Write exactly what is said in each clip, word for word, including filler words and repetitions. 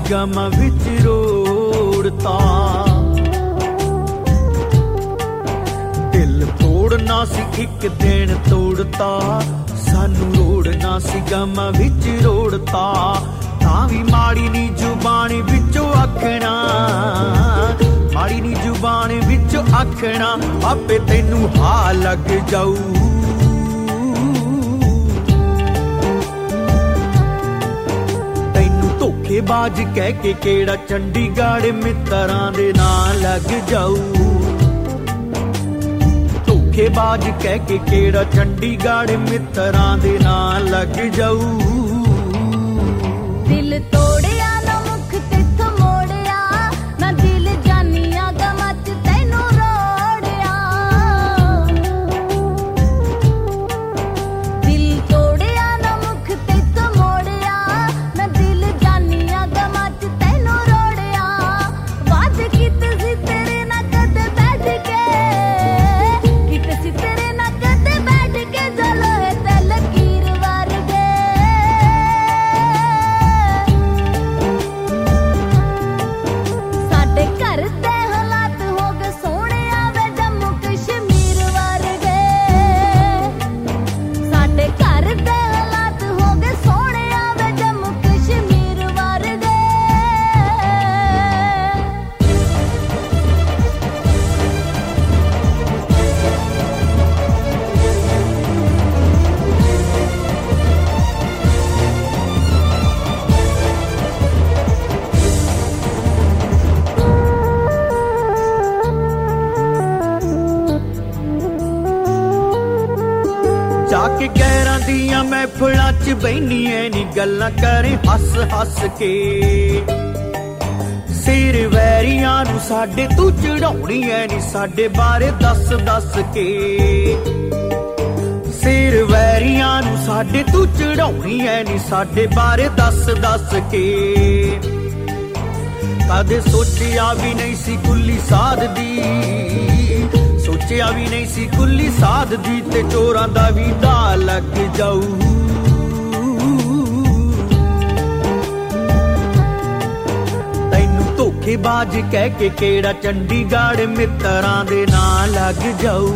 गमां विच रोड़ता। दिल तोड़ना सी एक दिन तोड़ता, सानू रोड़ना सी गमां विच रोड़ता। तां वी माड़ी नी जुबान विचों आखना, माड़ी नी जुबान विचों आखना, आपे तैनू हा लग जाऊ। तैनू धोखेबाज कह के केड़ा चंडीगढ़ मित्रां दे नां लग जाऊ। धोखेबाज कह के केड़ा चंडीगढ़ मित्रां दे नां लग जाऊ। दिल तोड़िया ना मुख तिथों मोड़िया, ना दिल जानिया गमां च तैनू रोड़िया। दिल तोड़िया ना मुख तिथों मोड़िया, ना दिल जानिया गमां च तैनू रोड़िया। बात कीती सी तेरे नाल कदे बैठ के, कीती सी तेरे नाल कदे बैठ के, जलो है ते लकीर वर्गे। साडे घर दे हालात हो गए सोहणे आवे जम्मू कश्मीर वर्गे। साडे घर दे हालात हो गए सोहणे आवे जम्मू कश्मीर वर्गे। जाके गैरां दियां महफिलां च बहनी ऐ नी गल्लां करे हस हस के। सिर वैरियां नू साडे तू चढ़ाउणी ऐ नी साडे बारे दस दस के। सिर वैरियां नू साडे तू चढ़ाउणी ऐ नी साडे बारे दस दस के। कदे सोचिया भी नहीं सी कुल्ली साध दी, सोचिया भी नहीं सी कुल्ली साध दी, ते चोरां दा भी दा लग जाऊ। तैनू धोखेबाज कह के केड़ा चंडीगढ़ मित्रां दे नां लग जाऊ।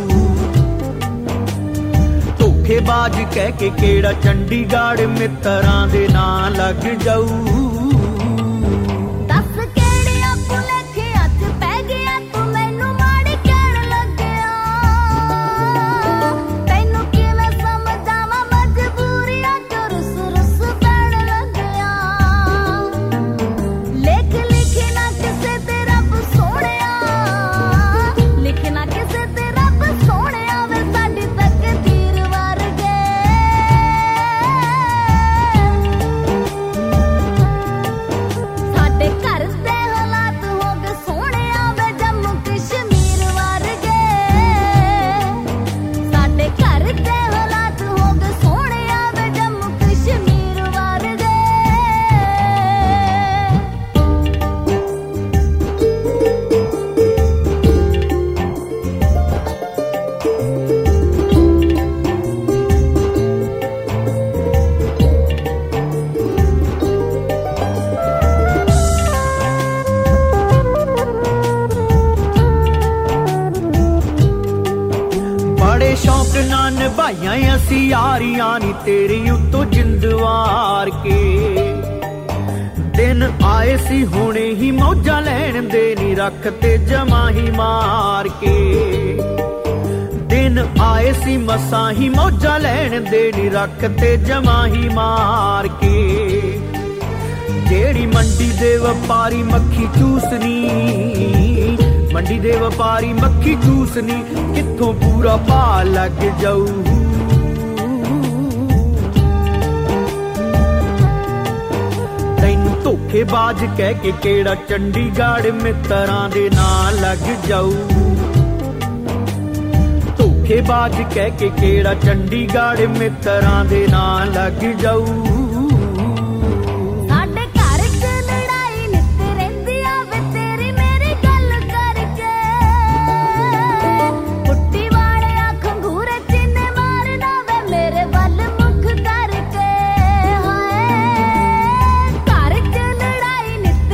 धोखेबाज कह के केड़ा चंडीगढ़ मित्रां दे नां लग जाऊ। दस केड़ियां भुलेखियां च पै गया तू मैनू माड़ी कहण लग्गिया। तैनू किवें समझावां मजबूरियां च रुस रुस पैण लग्गिया। लिख लिखी ना किसे ते रब सोहणिया, लिखना किसे ते रब सोहणिया, वे साडी तकदीर वर्गे। साडे घर दे हालात हो गए सोहणे आवे जम्मू कश्मीर वर्गे। साडे घर दे हालात हो गए सोहणे आवे जम्मू कश्मीर वर्गे। बड़े शौक नाल निभाइयां असी यारियां नी तेरी उत्तों जिंदवार के। दिन आए सी हुणे ही मौजा लैण दे नी रखते जमा ही मार के। दिन आए सी मसां ही मौजा लैण दे नी रखते जमा ही मार के। जेड़ी मंडी दे वपारी मक्खी चूसनी, मंडी दे वपारी मक्खी चूसनी, कित्थों पूरा भा लग जाऊ। तैनू धोखेबाज कह के केड़ा चंडीगढ़ मित्रां दे नां लग जाऊ। धोखेबाज कह के केड़ा चंडीगढ़ मित्रां दे नां लग जाऊ। साडे घर च लड़ाई नित रहिंदी आवे तेरी मेरी गल करके। पुट्टी वाले खंगूरे चिन्ने मारना वे मेरे वल मुख करके। हाय घर च लड़ाई नित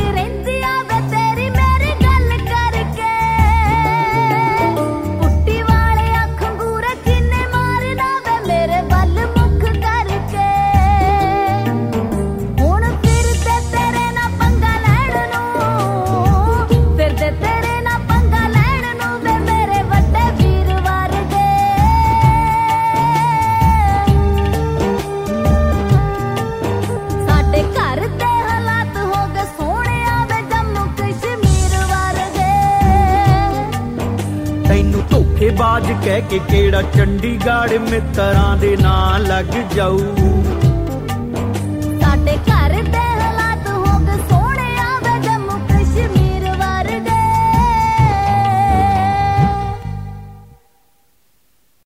ਤੈਨੂੰ ਧੋਖੇਬਾਜ਼ ਕਹਿ ਕੇ ਕਿਹੜਾ ਚੰਡੀਗੜ੍ਹ ਮਿੱਤਰਾਂ ਦੇ ਨਾਂ ਲੱਗ ਜਾਊ।